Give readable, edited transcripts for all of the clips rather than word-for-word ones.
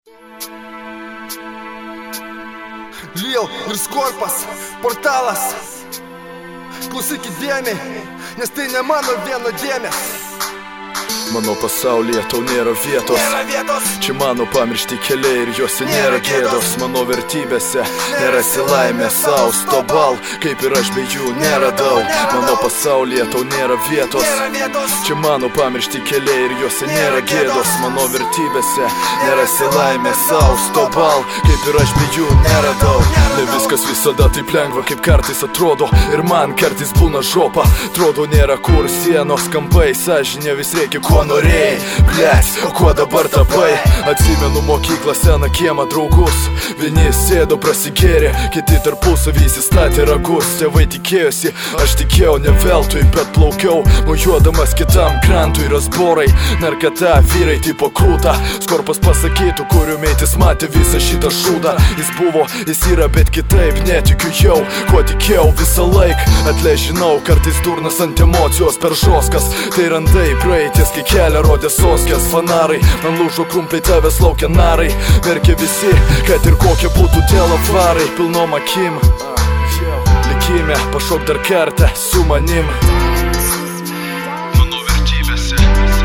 Lil ir Skorpas, portalas. Klausykit dėmei, nes tai ne mano vieno dėmės. Mano pasaulyje tau nėra vietos. Čia mano pamiršti keliai ir juose nėra gėdos. Mano vertybėse nerasi laimės sau. Stobal, kaip ir aš be jų neradau. Mano pasaulyje tau nėra vietos. Čia mano pamiršti keliai ir juose nėra gėdos. Mano vertybėse nerasi laimės sau. Stobal, kaip ir aš be jų neradau. Ne viskas visada taip lengva, kaip kartais atrodo. Ir man kartais būna žopa. Atrodo nėra kur sienos kampai. Sąžinė vis reikia ko norėjai, blėt, o kuo dabar tapai? Atsimenu mokyklą, seną kiemą, draugus. Vieni sėdo prasigėrė, kiti tarpusavį įsistatė ragus. Tėvai tikėjosi, aš tikėjau ne veltui, bet plaukiau, mojuodamas kitam krantui. Rasborai, narkata, vyrai tipo krūta. Skorpas pasakytų, kurių meitis matė visą šitą šūdą. Jis buvo, jis yra, bet kitaip netikiu jau. Kuo tikėjau visą laik, atležinau. Kartais durnas ant emocijos per žoskas. Tai randai praeities, kai kelią rodė soskės fanarai. Man lūžo krumpliai, tavęs laukia narai. Verkia visi, kad ir kokie būtų tie lavarai. Pilnom akim likime, pašok dar kartą su manim. Mano vertybėse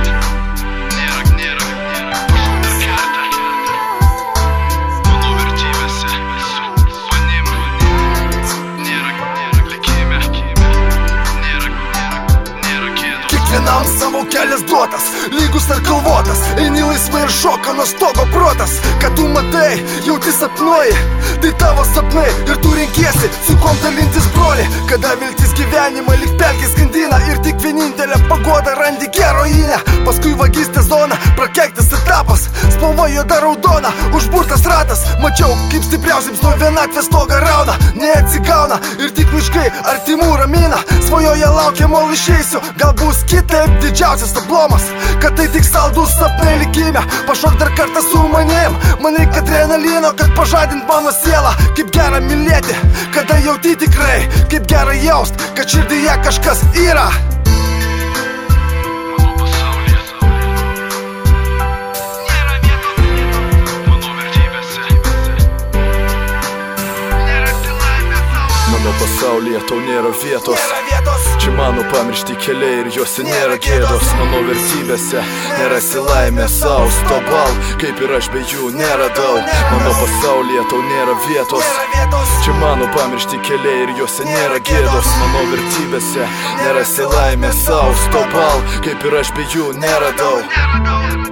nėra, pašok dar kartą. Mano vertybėse su manim. Nėra likime, nėra gėdos. Kiekvienam savo kelias duotas, lygus ar kalvotas. Eini laisvai ir šoka nuo stogo protas. Kad tu matai, jauti sapnuoji, tai tavo sapnai. Ir tu renkiesi, su kuom dalintis broli. Kada viltis gyvenimą lyg pelkės skandina. Ir tik vienintelė pagoda randi heroinę. Paskui vagystės zona, prakeiktas etapas. Spalva juoda raudona, užburtas ratas. Mačiau, kaip stipriausiems nuo vienatvės stogą rauna. Neatsigauna ir tik miškai artimų ramina. Svajoje laukia, mol išeisiu, gal bus kitaip. Didžiausias ablomas, kad tai tik saldus sapnai likime. Pašok dar kartą su manim. Man reikia adrenalino, kad pažadint mano sielą. Kaip gera mylėti, kada jauti tikrai. Kaip gera jaust, kad širdyje kažkas yra. Mano pasaulyje tau nėra vietos. Čia mano pamiršti keliai ir juose nėra gėdos. Mano vertybėse nerasi laimės sau. Stobal, kaip ir aš be jų neradau. Mano pasaulyje tau nėra vietos. Čia mano pamiršti keliai ir juose nėra gėdos. Mano vertybėse nerasi laimės sau. Stobal, kaip ir aš be jų neradau.